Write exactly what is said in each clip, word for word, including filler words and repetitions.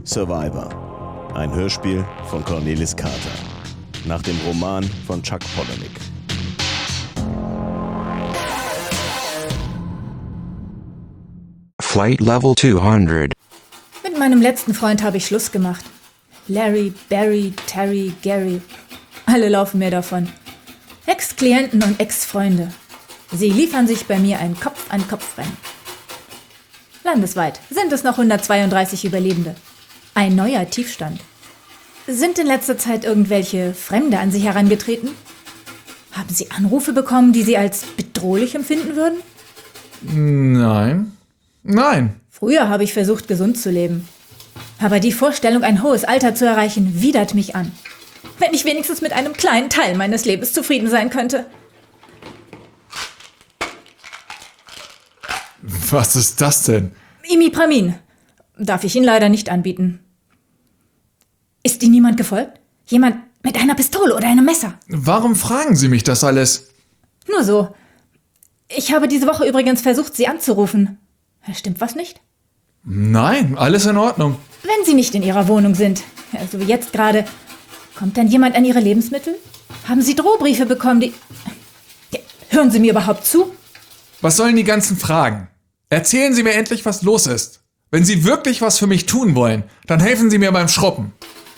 Survivor. Ein Hörspiel von Cornelis Carter. Nach dem Roman von Chuck Palahniuk. Flight Level zweihundert. Mit meinem letzten Freund habe ich Schluss gemacht. Larry, Barry, Terry, Gary. Alle laufen mir davon. Ex-Klienten und Ex-Freunde. Sie liefern sich bei mir ein Kopf-an-Kopf-Rennen. Landesweit sind es noch hundertzweiunddreißig Überlebende. Ein neuer Tiefstand. Sind in letzter Zeit irgendwelche Fremde an Sie herangetreten? Haben Sie Anrufe bekommen, die Sie als bedrohlich empfinden würden? Nein. Nein. Früher habe ich versucht, gesund zu leben. Aber die Vorstellung, ein hohes Alter zu erreichen, widert mich an. Wenn ich wenigstens mit einem kleinen Teil meines Lebens zufrieden sein könnte. Was ist das denn? Imipramin. Darf ich Ihnen leider nicht anbieten. Ist Ihnen niemand gefolgt? Jemand mit einer Pistole oder einem Messer? Warum fragen Sie mich das alles? Nur so. Ich habe diese Woche übrigens versucht, Sie anzurufen. Stimmt was nicht? Nein, alles in Ordnung. Wenn Sie nicht in Ihrer Wohnung sind, so wie jetzt gerade, kommt dann jemand an Ihre Lebensmittel? Haben Sie Drohbriefe bekommen, die... Ja, hören Sie mir überhaupt zu? Was sollen die ganzen Fragen? Erzählen Sie mir endlich, was los ist. Wenn Sie wirklich was für mich tun wollen, dann helfen Sie mir beim Schrubben.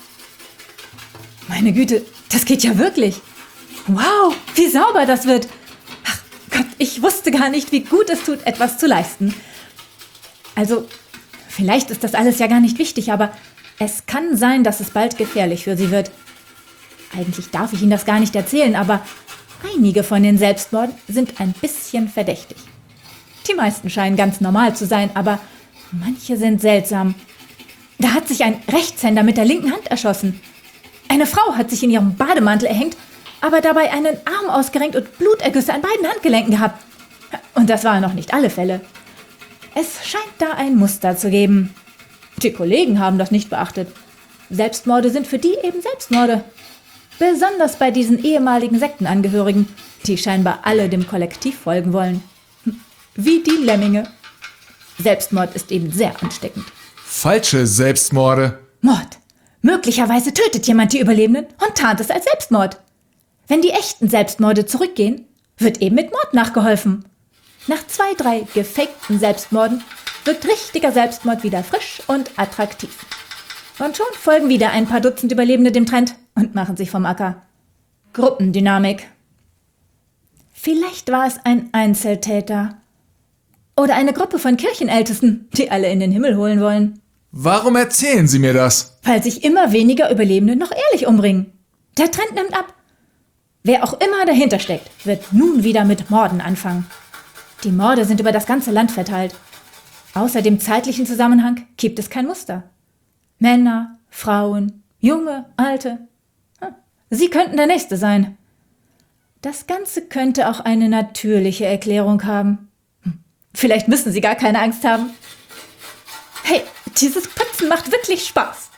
Meine Güte, das geht ja wirklich. Wow, wie sauber das wird. Ach Gott, ich wusste gar nicht, wie gut es tut, etwas zu leisten. Also, vielleicht ist das alles ja gar nicht wichtig, aber es kann sein, dass es bald gefährlich für Sie wird. Eigentlich darf ich Ihnen das gar nicht erzählen, aber einige von den Selbstmorden sind ein bisschen verdächtig. Die meisten scheinen ganz normal zu sein, aber manche sind seltsam. Da hat sich ein Rechtshänder mit der linken Hand erschossen. Eine Frau hat sich in ihrem Bademantel erhängt, aber dabei einen Arm ausgerenkt und Blutergüsse an beiden Handgelenken gehabt. Und das waren noch nicht alle Fälle. Es scheint da ein Muster zu geben. Die Kollegen haben das nicht beachtet. Selbstmorde sind für die eben Selbstmorde. Besonders bei diesen ehemaligen Sektenangehörigen, die scheinbar alle dem Kollektiv folgen wollen. Wie die Lemminge. Selbstmord ist eben sehr ansteckend. Falsche Selbstmorde. Mord. Möglicherweise tötet jemand die Überlebenden und tarnt es als Selbstmord. Wenn die echten Selbstmorde zurückgehen, wird eben mit Mord nachgeholfen. Nach zwei, drei gefakten Selbstmorden wird richtiger Selbstmord wieder frisch und attraktiv. Und schon folgen wieder ein paar Dutzend Überlebende dem Trend und machen sich vom Acker. Gruppendynamik. Vielleicht war es ein Einzeltäter. Oder eine Gruppe von Kirchenältesten, die alle in den Himmel holen wollen. Warum erzählen Sie mir das? Weil sich immer weniger Überlebende noch ehrlich umbringen. Der Trend nimmt ab. Wer auch immer dahinter steckt, wird nun wieder mit Morden anfangen. Die Morde sind über das ganze Land verteilt. Außer dem zeitlichen Zusammenhang gibt es kein Muster. Männer, Frauen, Junge, Alte. Sie könnten der Nächste sein. Das Ganze könnte auch eine natürliche Erklärung haben. Vielleicht müssen Sie gar keine Angst haben. Hey, dieses Putzen macht wirklich Spaß.